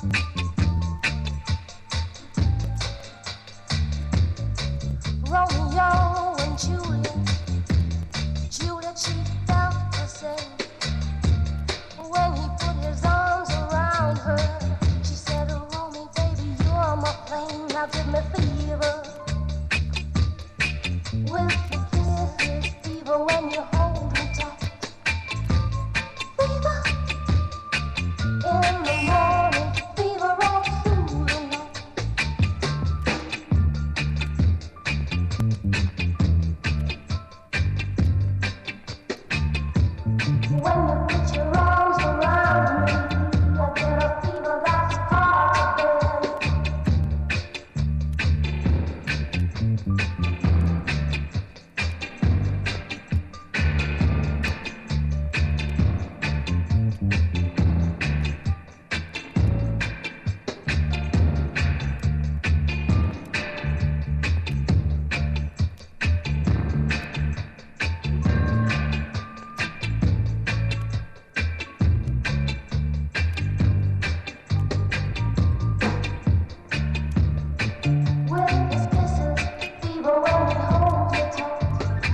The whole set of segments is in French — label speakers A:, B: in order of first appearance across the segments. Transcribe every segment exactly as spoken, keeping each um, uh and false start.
A: Romeo and Juliet, Juliet, she felt the same. When he put his arms around her, she said, Romeo, baby, you're my flame, now give me fever. With the kisses, fever when you hold me tight. Fever in the morning, fever all through the night. When you put your arms around me, I get a fever that's hard to bear. With his kisses, fever when he holds you tight.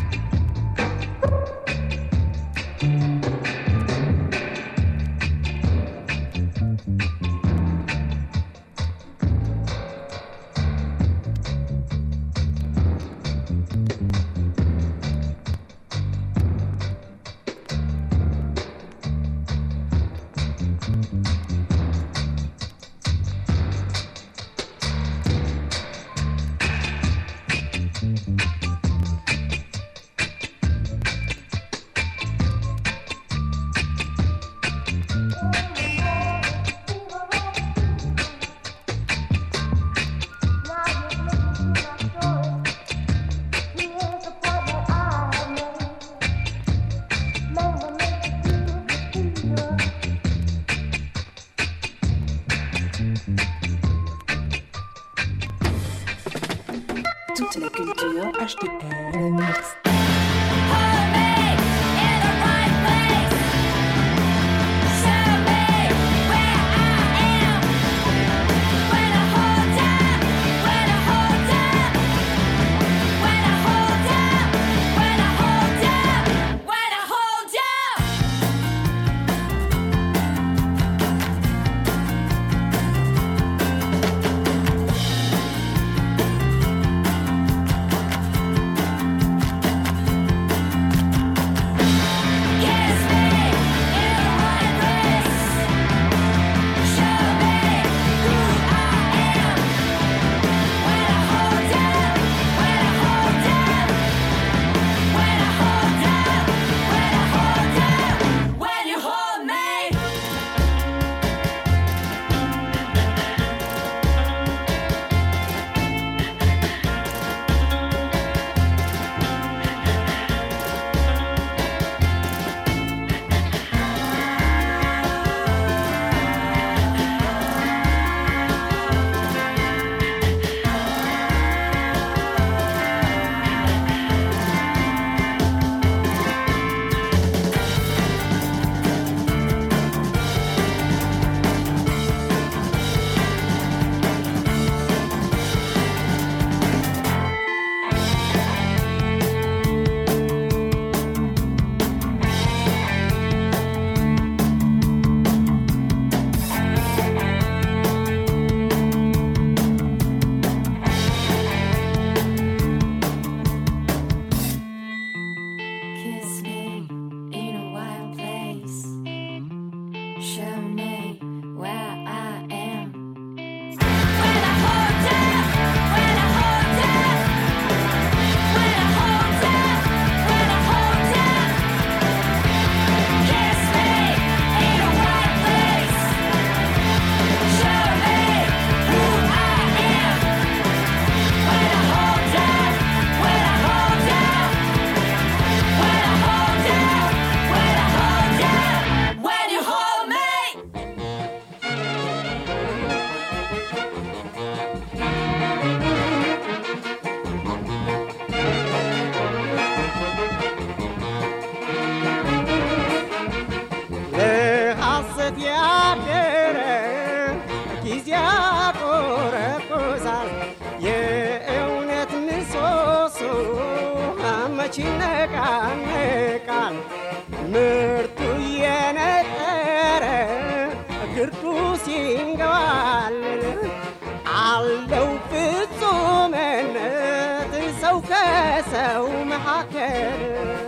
B: Toute la culture H T L Mix.
A: When
C: ጊዜ ያቆረቁዛል የእውነት ምሰሶ መች ይነቃነቃል ምርቱ የነጠረ ግርዱ ሲንገባልል አለው ፍጹምነት ሰው ከሰው መካከል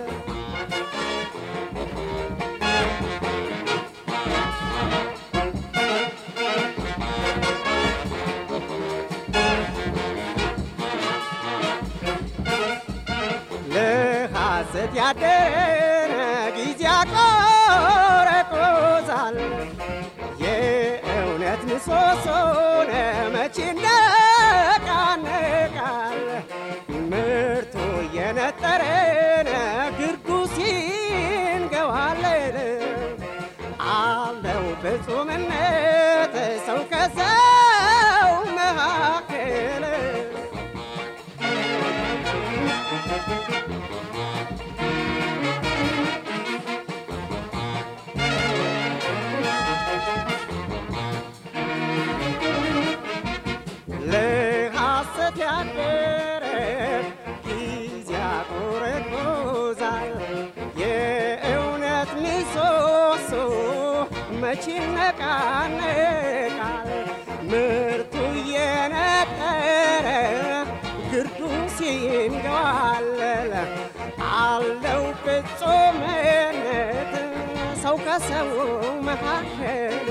C: ለሐሰት ያደረ ጊዜ ያቆረቁዛል የእውነት ምሰሶን መች ይነቃነቃል ምርቱ የነጠረን ግርዱ ሲንገባልል አለው ፍጹምነት ሰው ከሰው መካከል ለሐሰት ያደረ ጊዜ ያቆረቁዛል የእውነት ምሰሶ መች ይነቃነቃል ምርቱ የነጠረ ግርዱ ሲንገባልል አለው ፍጹምነት ሰው ከሰው መካከል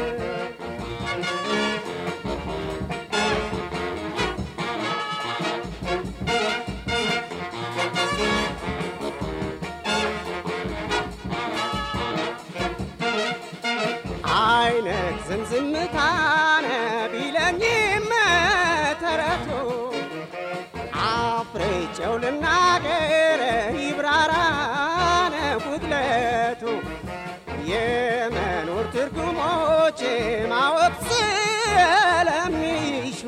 C: አይነት ዝምዝምታነ ቢለኝም ተረቶ አፍርጬው ልናገር ይብራራነ ጉድለቱ የመኖር ትርጉሞች ማወቅ ስለሚሹ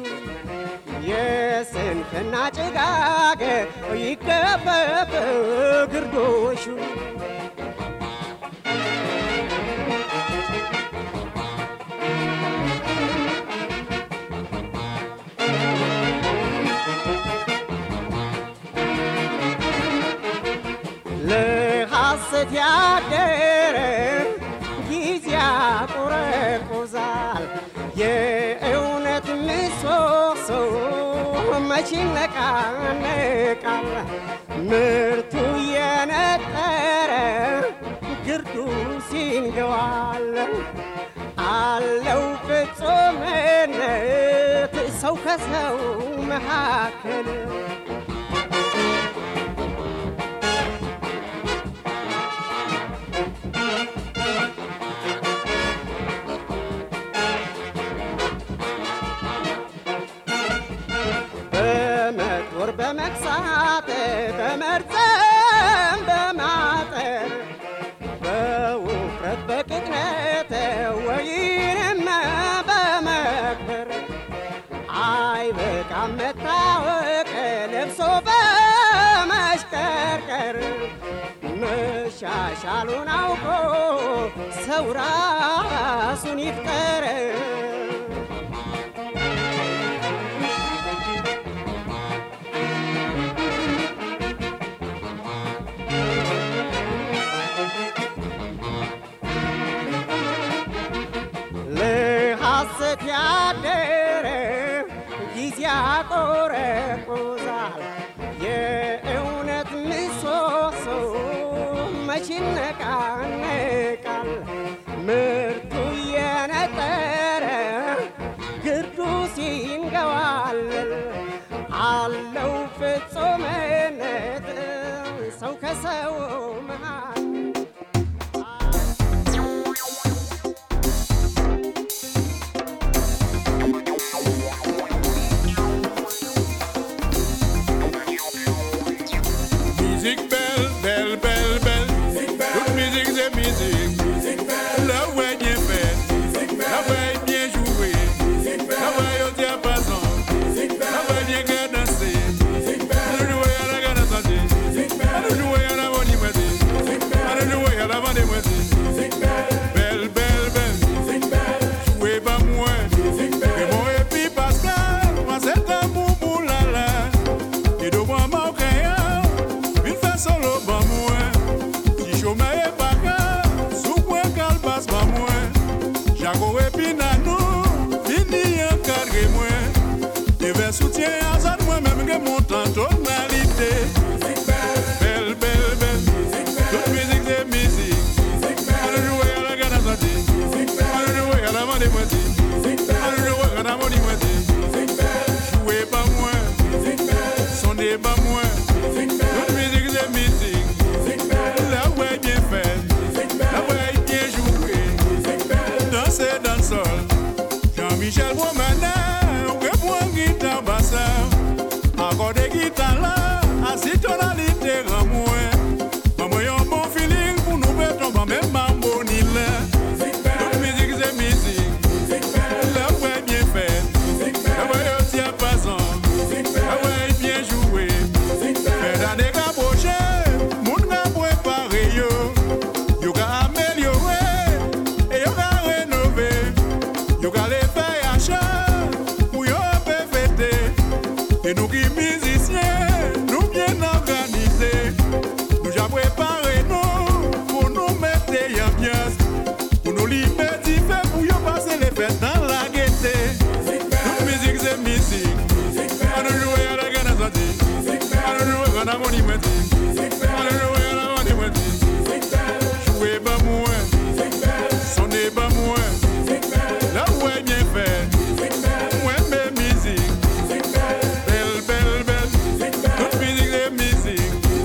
C: የስንፍና ጭጋግ ይገፈፍ ግርዶሹ ለሐሰት ያደረ ጊዜ ያቆረቁዛል የእውነት ምሰሶ መች ይነቃነቃል ምርቱ የነጠረ ግርዱ ሲንገባልል አለው ፍጹምነት ሰው ከሰው መካከል በመጦር በመክሳት በመርዘም በማጠር በውፍረት በቅጥነት ወይንም በመክበር አይበቃም መታወቅ ለብሶ በመሽቀርቀር መሻሻሉን አውቆ ሰው ራሱን ይፍጠር ለሐሰት ያደረ ጊዜ ያቆረቁዛል የእውነት ምሰሶ መች ይነቃነቃል ምርቱ የነጠረ ግርዱ ሲንገባልል አለው ፍጹምነት ሰው ከሰው መሃል
D: Music bell, bell, bell, bell. Good music, the music. le soutien à ça, moi-même que mon temps tonalité. Belle, belle, belle. Toute musique, c'est musique. On le joue à la gana santé. On le joue à la mande moitié. On le joue à la mande moitié. Jouez pas moins. Sondez pas moins. Toute musique, c'est musique. La voix est bien faite. La voix est bien jouée. Danser dans le sol. Jean-Michel Bromana, reprend guitare basse. Encore des guitares là, assis tonalité grand moins. Maman yon bon feeling pour nous mettre en même mambo ni là. Toute musique c'est musique. La voix est bien faite. La voix est bien passant. La voix est bien jouée. Mais dans les cas prochains, moun ga préparé yo. Yo ga améliorer et yo ga rénover. Yo ga les faire achat pour yo peut fêter. Et nous qui musiciens, nous bien organisés. Nous já préparé nous pour nous mettre en ambiance. Pour nous liberté pour yo passer les fêtes dans la gaieté. Toute musique c'est musique. On nous joue à la gana santé. On nous joue à la money moitié. On nous joue à la money moitié. Jouez pas moins. Sonnez pas moins. La voix est bien faite. Moi mes musiques. Belle, belle, belle. Toute musique c'est musique.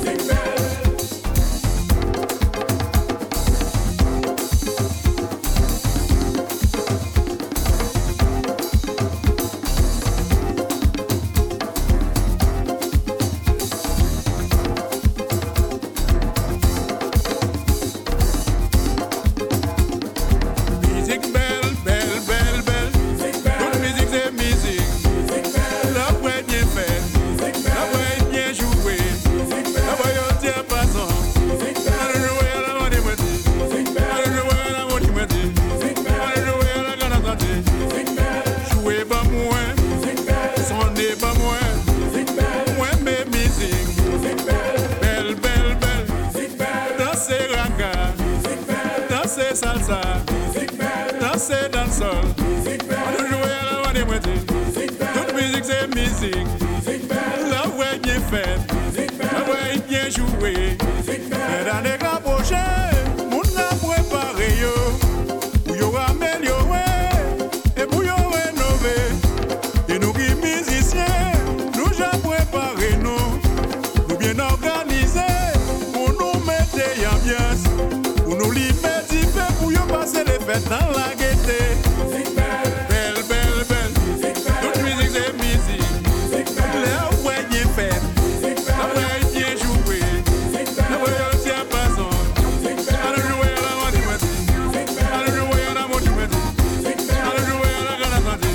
D: Musique belle, belle, belle, belle. Toute musique c'est musique. La voix est bien faite. La voix est bien jouée. La voix est bien passant. On le joue à la mode moitié. On le joue à la mode moitié. On le joue à la gana santé. Jouez pas moins. Sonnez pas moins. Moins mes musiques. Belle, belle, belle. Dansez raga. Dansez salsa. Dansez dans le sol. On le joue à la mode moitié. Toute musique c'est musique. La voix est bien faite. La voix est bien jouée. Mais dans les cas prochains, moun a préparé yo. Pour yo améliorer et pour yo rénover. Et nous qui musiciens, nous já préparé nous. Nous bien organisés pour nous mettre en ambiance. Pour nous liberté pour yo passer les fêtes dans la gaieté. Belle, belle, belle. Toute musique c'est musique. La voix est bien faite. La voix est bien jouée. La voix est bien passant. On le joue à la mode moitié. On le joue à la mode moitié. On le joue à la gana santé.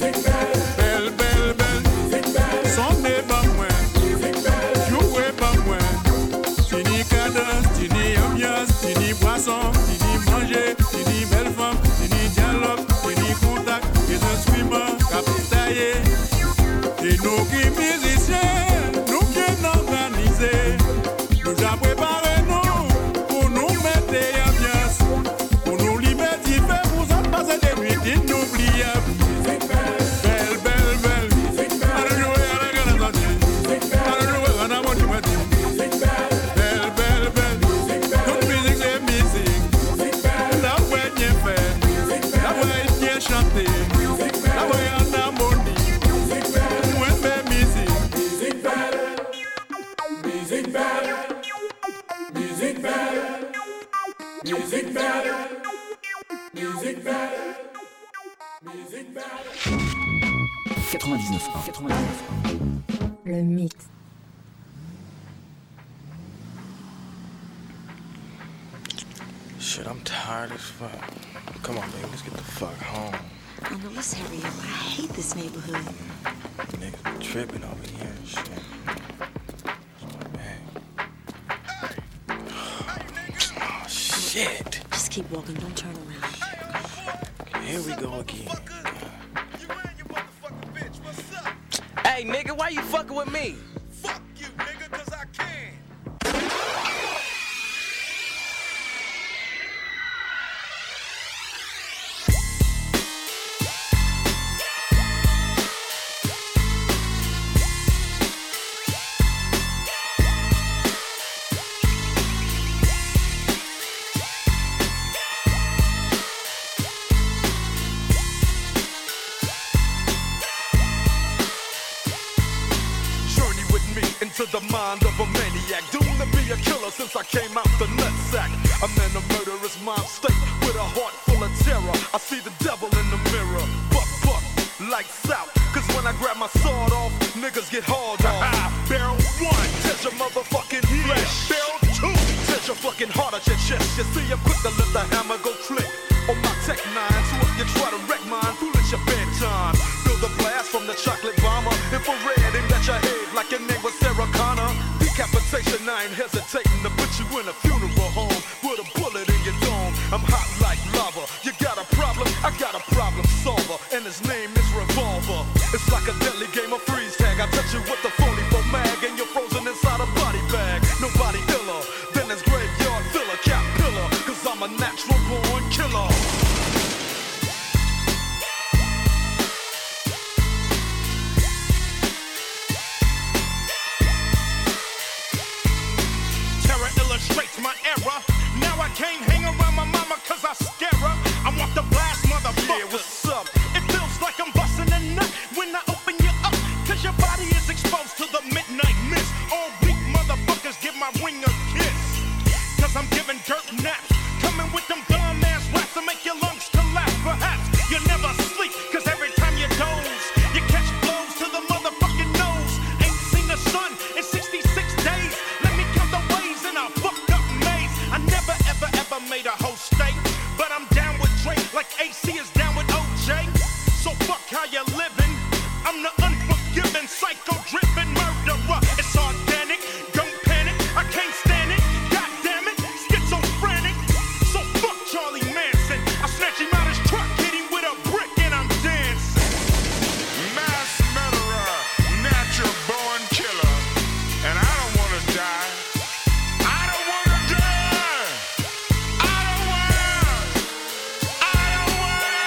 D: Belle, belle, belle. Sonnez pas moins. Jouez pas moins. Fini cadence, fini ambiance, fini boisson, fini manger, fini belle femme, fini dialogue, fini contact, et instrument, capitaillé. Et nous qui musiciens, nous bien organisés, nous já préparé nous pour nous mettre en ambiance, pour nous liberté pour ça passer des nuits inoubliables. Belle, belle, belle. On le joue à la gana santé. On le joue à la mode moitié. Belle, belle, belle. Toute musique c'est musique. La voix est bien faite. La voix est bien chantée. La voix est en harmonie. Moi mes musiques. Musique belle. Musique belle. Musique belle. Musique belle. Musique belle. Musique belle.
B: quatre-vingt-dix-neuf point un. quatre-vingt-dix-neuf point un.
E: Le mix.
F: Shit, I'm tired as fuck. Come on, baby, let's get the fuck home.
G: Oh no, let's hurry up. I hate this neighborhood.
F: Niggas be tripping over here and shit. That's my bag. Oh, shit.
G: Just keep walking, don't turn around.
F: Here we go again. Hey, nigga, why you fucking with me?
H: Fuck you, nigga, cause I can.
D: into the mind of a maniac, doomed to be a killer since I came out the nutsack. I'm in a murderous mind state with a heart full of terror. I see the devil in the mirror. Buck, buck, lights out. Cause when I grab my sword off, niggas get hauled off. Barrel one, touch your motherfucking flesh. Barrel two, touch your fucking heart at your chest. You see, I'm quick to let the hammer go click on my tech nine. So if you try to wreck mine, foolish your bedtime. Feel the blast from the chocolate bomber. Infrared aimed at your head like your name was Sarah Connor. Decapitation, I ain't hesitating to put you in a funeral home with a bullet in your dome. I'm hot like lava. You got a problem? I got a problem solver, and his name is Revolver. It's like a deadly game of freeze tag. I touch you with the forty-four mag, and you're frozen inside a body bag. Nobody iller than this graveyard filler, cap pillar. Cause I'm a natural born killer.
H: Terror illustrates my error. Now I can't hang around my mama cause I scare her. I want the blast, motherfucker.
D: Yeah, what's up?
H: It feels like I'm busting a nut when I open you up. Cause your body is exposed to the midnight mist. All weak motherfuckers give my ring a kiss. Cause I'm giving dirt naps. Coming with them dumb ass raps to make your lungs collapse. Perhaps you never sleep. Cause every time you doze, you catch blows to the motherfucking nose. Ain't seen the sun in sixty-six days. Let me count the ways in a fucked up maze. I never ever ever made a whole state. But I'm down with Drake like A C is down with O J. So fuck how you living. I'm the unforgiving, psycho-driven murderer. It's organic, don't panic, I can't stand it. God damn it, schizophrenic. So fuck Charlie Manson. I snatch him out his truck, hit him with a brick, and I'm dancing.
E: Mass murderer, natural born killer. And I don't wanna die. I don't wanna die. I don't wanna. I don't wanna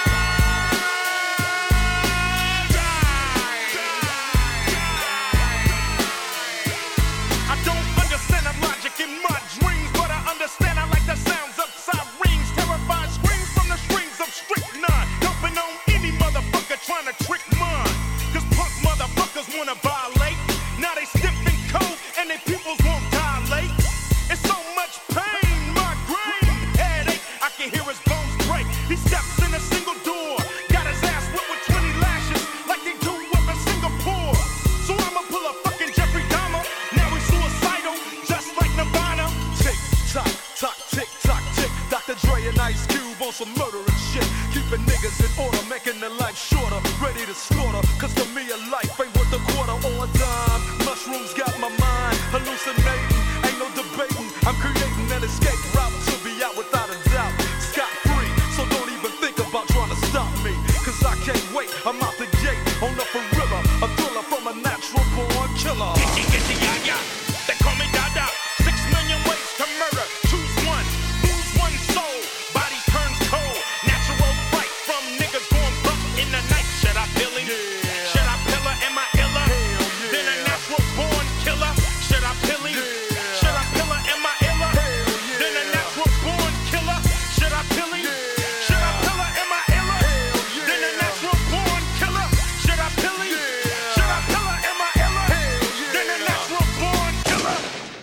E: die.
H: I don't understand the logic in my dreams, but I understand I like the sounds of sirens. Terrified screams from the strings of strychnine. Dumping on any motherfucker trying to trick mine. Cause punk motherfuckers wanna violate. Now they stiff and cold and their pupils won't dilate. It's so much pain, migraine, headache. I can hear his bones break. He steps in a single door. Got his ass whipped with twenty lashes like they do up in Singapore. So I'ma pull a fucking Jeffrey Dahmer. Now he's suicidal, just like Nirvana.
D: Tick tock, tock, tick tock, tick. Doctor Dre and Ice Cube on some murderous shit. Keeping niggas in order, making their life shorter. Ready to slaughter, cause to me a life ain't worth a quarter or a dime. Mushrooms got my mind hallucinating, ain't no debating. I'm creating an escape route to be out without a doubt. Scot free, so don't even think about trying to stop me. Cause I can't wait, I'm out the gate on the gorilla. A thriller from a natural born killer.
H: Getty, getty, yeah, yeah. They call me Dada. Six million ways to murder. Choose one. Lose one soul. Body turns cold. Natural fright from niggas going bump in the night. Should I pill him?
D: Yeah.
H: Should I pill her? Am I iller?
D: Hell yeah.
H: Then a natural born killer. Should I pill him?
D: Yeah.
H: Should I pill her? Am I iller?
D: Hell yeah.
H: Then a natural born killer. Should I pill him?
D: Yeah.
H: Should I pill her? Am I iller?
D: Hell yeah.
H: Then a natural born killer. Should I pill him?
D: Yeah.
H: Should I pill her? Am I iller?
D: Hell yeah.
H: Then a natural born killer.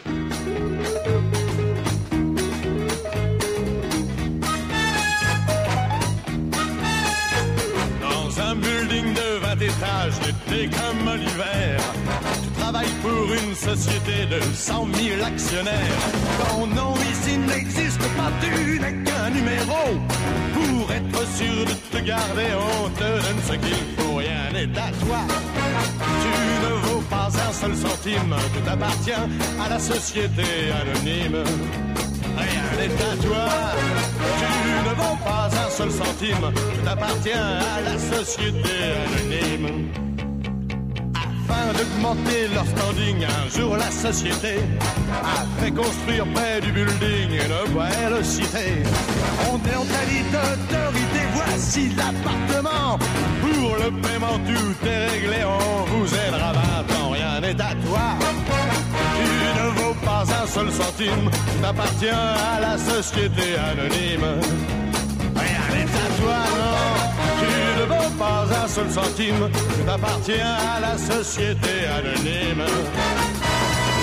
I: Dans un building de vingt étages, l'été comme l'hiver, tu travailles pour une société de cent mille actionnaires. Ton nom ici n'existe pas, tu n'es qu'un numéro. Pour être sûr de te garder, on te donne ce qu'il faut, rien n'est à toi. Tu ne vaux pas un seul centime, tout appartient à la société anonyme. Rien n'est à toi, tu ne vaux pas un seul centime, tout appartient à la société anonyme. Afin d'augmenter leur standing, un jour la société a fait construire près du building une belle cité. On est en qualité d'autorité, voici l'appartement. Pour le paiement tout est réglé, on vous aidera vingt ans, rien n'est à toi. Tu ne vaux pas un seul centime, t'appartiens à la société anonyme. Rien n'est à toi, non. Tu ne vaux pas un seul centime, t'appartiens à la société anonyme.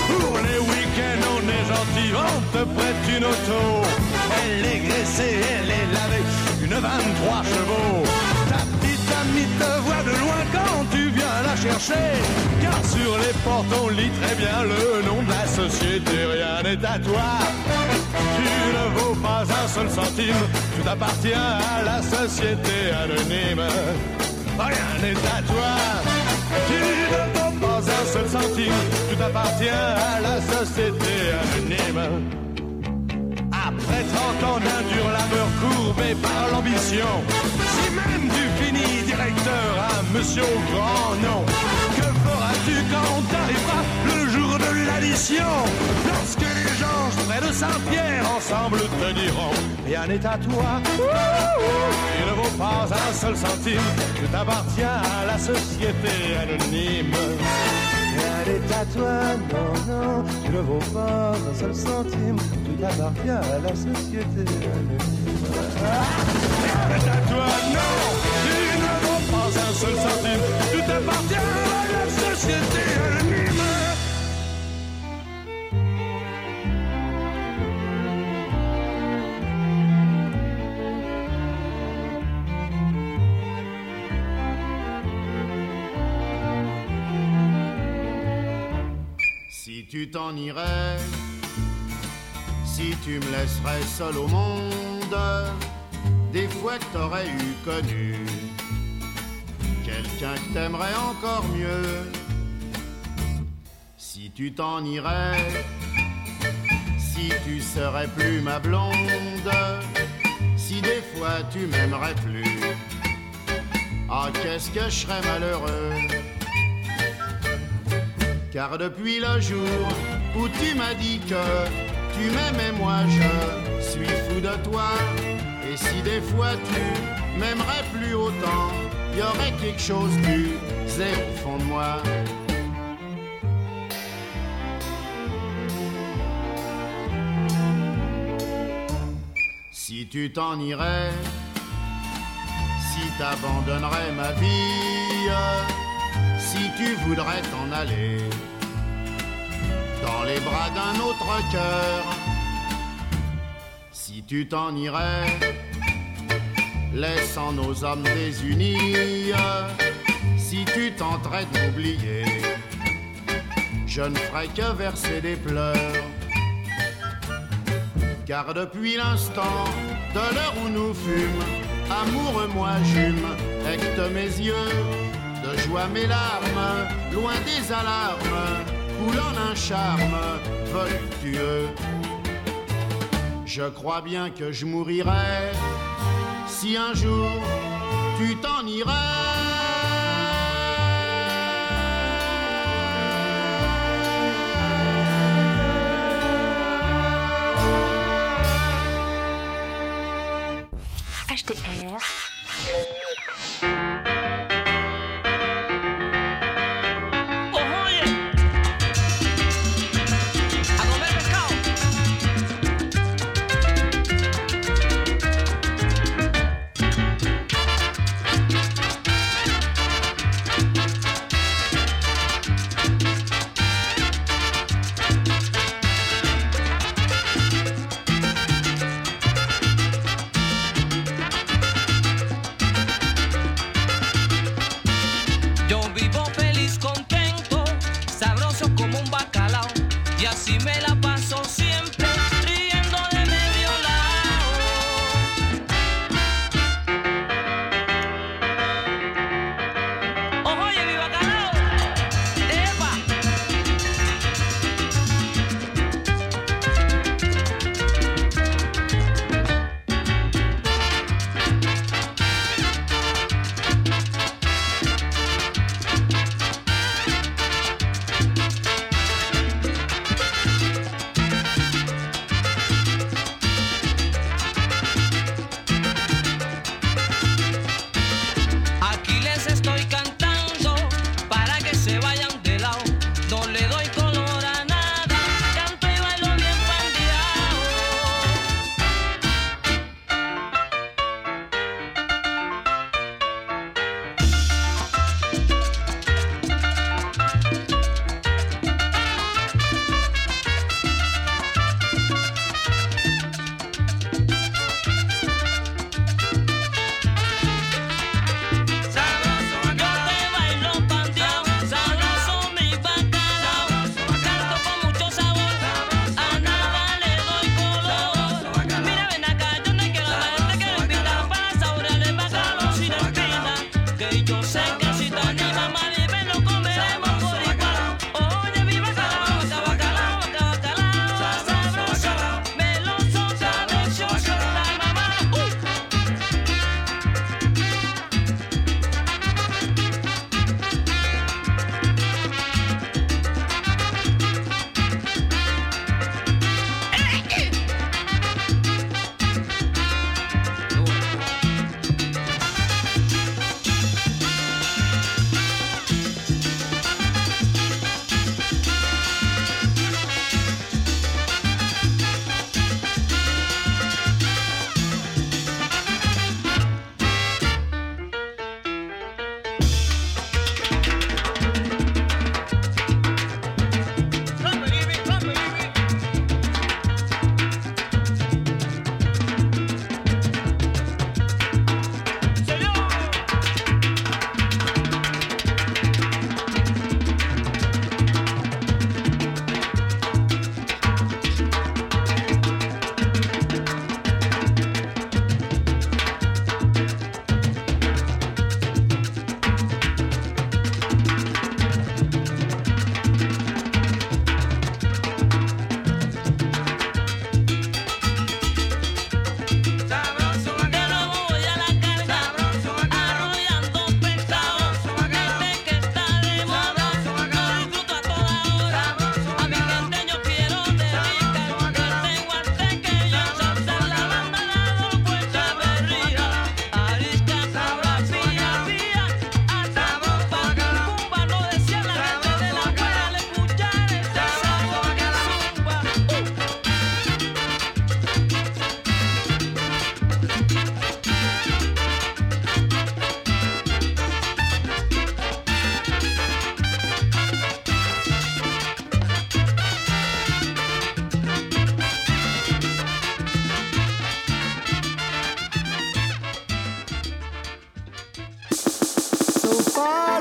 I: Pour les week-ends, on est gentil, on te prête une auto. Elle est graissée, elle est lavée, une vingt-trois chevaux. Ta petite amie te voit de loin quand tu viens la chercher. Car sur les portes, on lit très bien le nom de la société. Rien n'est à toi, tu ne vaux pas un seul centime. Tout appartient à la société anonyme. Rien n'est à toi, tu ne vaux pas un seul centime. Tout appartient à la société anonyme. Après trente ans d'indure labeur courbé par l'ambition, si même tu finis directeur à monsieur au grand nom, que feras-tu quand t'arriveras le jour de l'addition? Lorsque les gens près de Saint-Pierre ensemble te diront rien n'est à toi, il ne vaut pas un seul centime, tout appartient à la société anonyme. Rien n'est à toi, non, non, tu ne vaux pas un seul centime, tout appartient à la société anonyme. Rien n'est à toi, non, tu ne vaux pas un seul centime, tout appartient à la société anonyme.
J: Si tu t'en irais, si tu me laisserais seul au monde, des fois que t'aurais eu connu quelqu'un que t'aimerais encore mieux. Si tu t'en irais, si tu serais plus ma blonde, si des fois tu m'aimerais plus, ah qu'est-ce que je serais malheureux. Car depuis le jour où tu m'as dit que tu m'aimais, moi je suis fou de toi. Et si des fois tu m'aimerais plus autant, y aurait quelque chose du zéro au fond de moi. Si tu t'en irais, si t'abandonnerais ma vie, si tu voudrais t'en aller dans les bras d'un autre cœur, si tu t'en irais, laissant nos âmes désunis, si tu tenterais de m'oublier, je ne ferais que verser des pleurs. Car depuis l'instant de l'heure où nous fûmes, amoureux moi j'hume, hecte mes yeux, de joie mes larmes, loin des alarmes, coulant un charme voluptueux. Je crois bien que je mourirais si un jour tu t'en irais.
B: H T R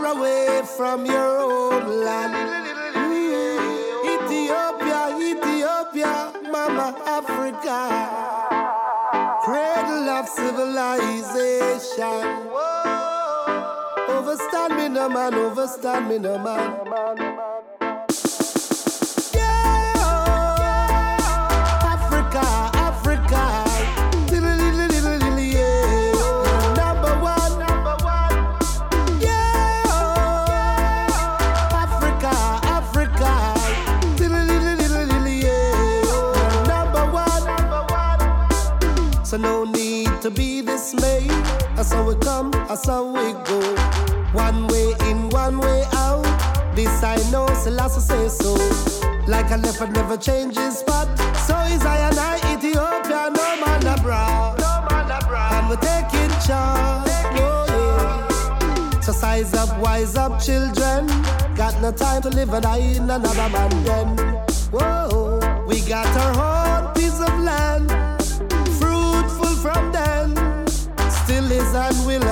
K: away from your homeland. Mm. Ethiopia, Ethiopia, Mama Africa, cradle of civilization. Overstand me no man, overstand me no man. Yeah, Africa, Africa. So no need to be dismayed. That's how we come, that's how we go. One way in, one way out. This I know, Selassie say so. Like a leopard never changes spot. So is I and I, Ethiopia, no man abroad. No man abroad. And we're taking charge. Oh, yeah. So size up, wise up, children. Got no time to live and die in another man den. Whoa, we got our own piece of land. From them, still is and will